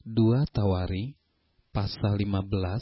2 Tawari pasal 15.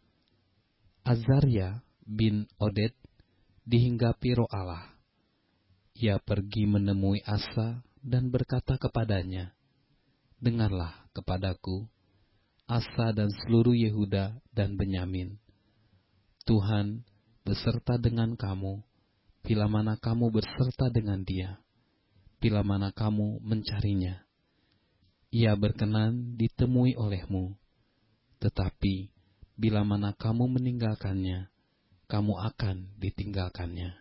Azaria bin Oded dihinggapi Roh Allah. Ia pergi menemui Asa dan berkata kepadanya, "Dengarlah kepadaku, Asa dan seluruh Yehuda dan Benyamin. Tuhan beserta dengan kamu, bila mana kamu berserta dengan dia, bila mana kamu mencarinya. Ia berkenan ditemui olehmu, tetapi bila mana kamu meninggalkannya, kamu akan ditinggalkannya."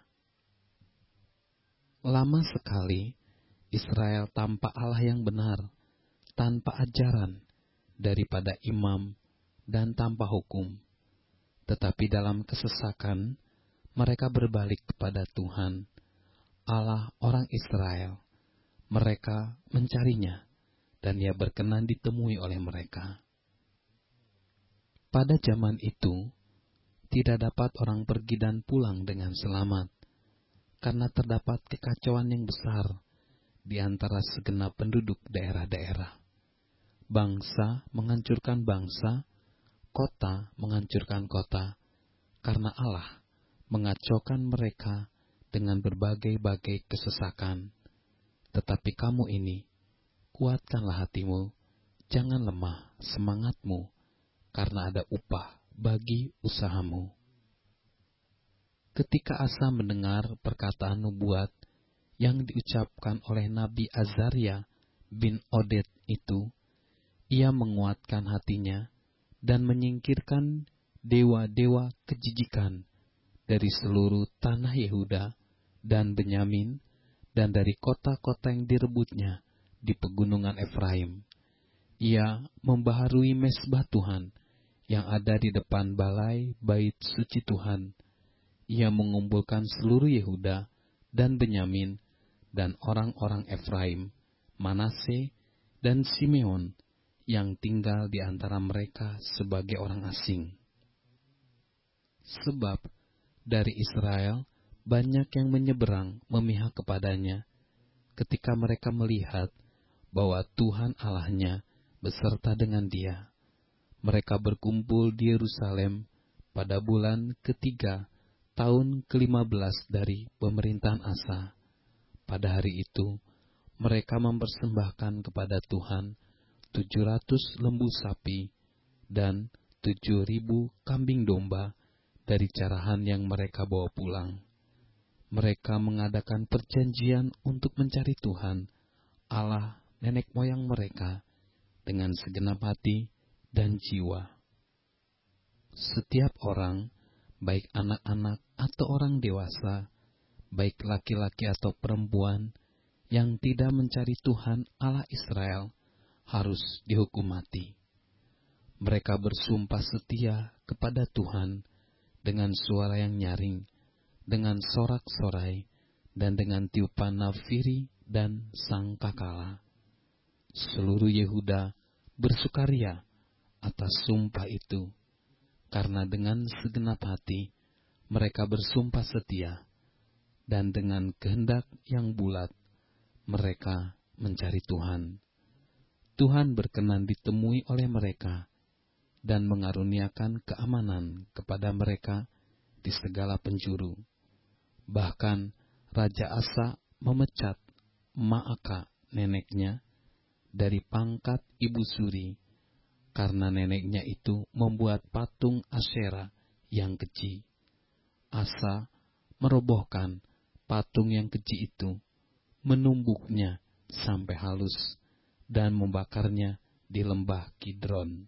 Lama sekali Israel tanpa Allah yang benar, tanpa ajaran daripada imam, dan tanpa hukum. Tetapi dalam kesesakan, mereka berbalik kepada Tuhan, Allah orang Israel. Mereka mencarinya, dan Ia berkenan ditemui oleh mereka. Pada zaman itu, tidak dapat orang pergi dan pulang dengan selamat, karena terdapat kekacauan yang besar di antara segenap penduduk daerah-daerah. Bangsa menghancurkan bangsa, kota menghancurkan kota, karena Allah mengacaukan mereka dengan berbagai-bagai kesesakan. Tetapi kamu ini, kuatkanlah hatimu, jangan lemah semangatmu, karena ada upah bagi usahamu. Ketika Asa mendengar perkataan nubuat yang diucapkan oleh Nabi Azaria bin Oded itu, ia menguatkan hatinya dan menyingkirkan dewa-dewa kejijikan dari seluruh tanah Yehuda dan Benyamin, dan dari kota-kota yang direbutnya di pegunungan Efraim. Ia membaharui mezbah Tuhan yang ada di depan balai bait suci Tuhan. Ia mengumpulkan seluruh Yehuda dan Benyamin dan orang-orang Efraim, Manase, dan Simeon yang tinggal di antara mereka sebagai orang asing. Sebab dari Israel banyak yang menyeberang memihak kepadanya ketika mereka melihat bahwa Tuhan Allahnya beserta dengan dia. Mereka berkumpul di Yerusalem pada bulan ketiga tahun ke-15 dari pemerintahan Asa. Pada hari itu, mereka mempersembahkan kepada Tuhan 700 lembu sapi dan 7.000 kambing domba dari carahan yang mereka bawa pulang. Mereka mengadakan perjanjian untuk mencari Tuhan, Allah nenek moyang mereka, dengan segenap hati dan jiwa. Setiap orang, baik anak-anak atau orang dewasa, baik laki-laki atau perempuan, yang tidak mencari Tuhan Allah Israel, harus dihukum mati. Mereka bersumpah setia kepada Tuhan dengan suara yang nyaring, dengan sorak-sorai, dan dengan tiupan nafiri dan sangkakala. Seluruh Yehuda bersukaria atas sumpah itu, karena dengan segenap hati mereka bersumpah setia, dan dengan kehendak yang bulat mereka mencari Tuhan. Tuhan berkenan ditemui oleh mereka dan mengaruniakan keamanan kepada mereka di segala penjuru. Bahkan Raja Asa memecat Maaka neneknya dari pangkat ibu suri, karena neneknya itu membuat patung Asyera yang keji. Asa merobohkan patung yang keji itu, menumbuknya sampai halus, dan membakarnya di lembah Kidron.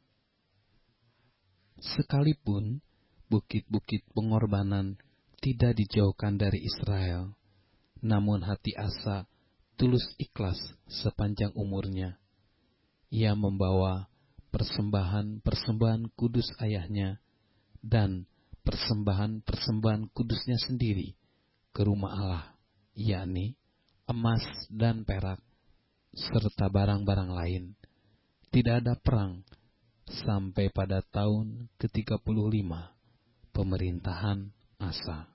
Sekalipun bukit-bukit pengorbanan tidak dijauhkan dari Israel, namun hati Asa tulus ikhlas sepanjang umurnya. Ia membawa persembahan-persembahan kudus ayahnya dan persembahan-persembahan kudusnya sendiri ke rumah Allah, yakni emas dan perak, serta barang-barang lain. Tidak ada perang sampai pada tahun ke-35 pemerintahan Asa.